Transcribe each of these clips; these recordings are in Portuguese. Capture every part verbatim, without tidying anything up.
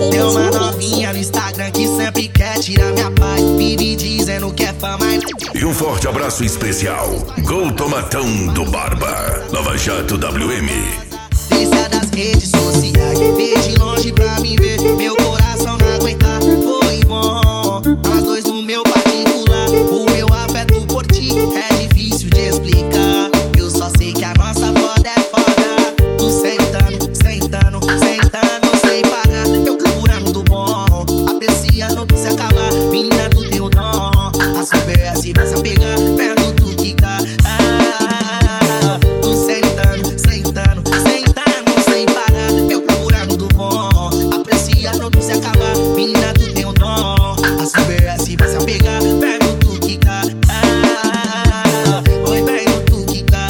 Tem uma novinha no Instagram que sempre quer tirar minha paz. Vive dizendo que é fã, mas... E um forte abraço especial, Gol Tomatão do Barba, Lava Jato W M. Delícia das redes sociais, veio de longe pra me ver. Meu coração não aguentar, foi bom. Nós dois no meu particular, o meu afeto por ti é difícil de explicar. Eu só sei que a nossa foda é foda. Tu sentando, sentando, sentando sem pagar. Eu procurando do bom, apreciando que se acabar. Menina do teu dom, a super assim vai se apegar. Perto tu quicar. Ah, tu sentando, sentando, sentando sem parar. Eu procurando do bom, apreciando que se acabar. Menina do teu dom, a super assim vai se apegar. Perto tu quicar. Ah, oi, perto tu quicar.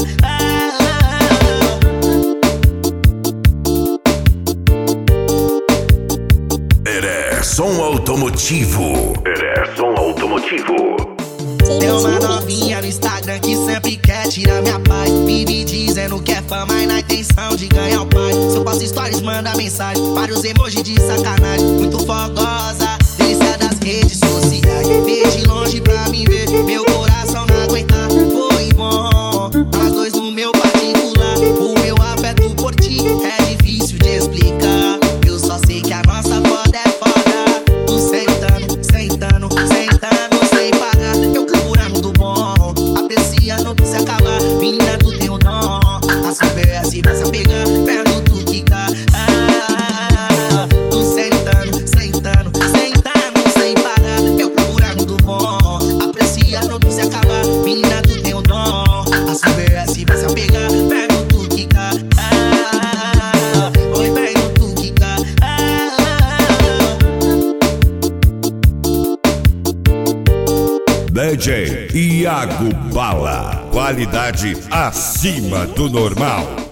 Heré Som Automotivo. Heré Som Automotivo. Tem uma novinha no Instagram que sempre quer tirar minha paz. Vive dizendo que é fã, mas na intenção de ganhar o pai. Se eu posto stories, manda mensagem, vários emojis de sacanagem. Muito fogosa, delícia das redes sociais. Veio de longe pra me ver, meu coração não aguentar, foi bom. Nós dois no meu particular, o meu afeto por ti é difícil de explicar. Eu só sei que a nossa foda é foda. Tu sentando, sentando, sentando sem pagar. Eu procurando do bom, apreciando que se acabar. Menina do teu dom, a super assim vai se apegar. Perto tu quicar. Ah, tu sentando, sentando, sentando sem parar. Eu procurando do bom, apreciando que se acabar. Menina do teu dom, a super assim vai se apegar. Perto tu quicar. Ah, oi, perto tu quicar. D J Iago Bala, qualidade acima do normal.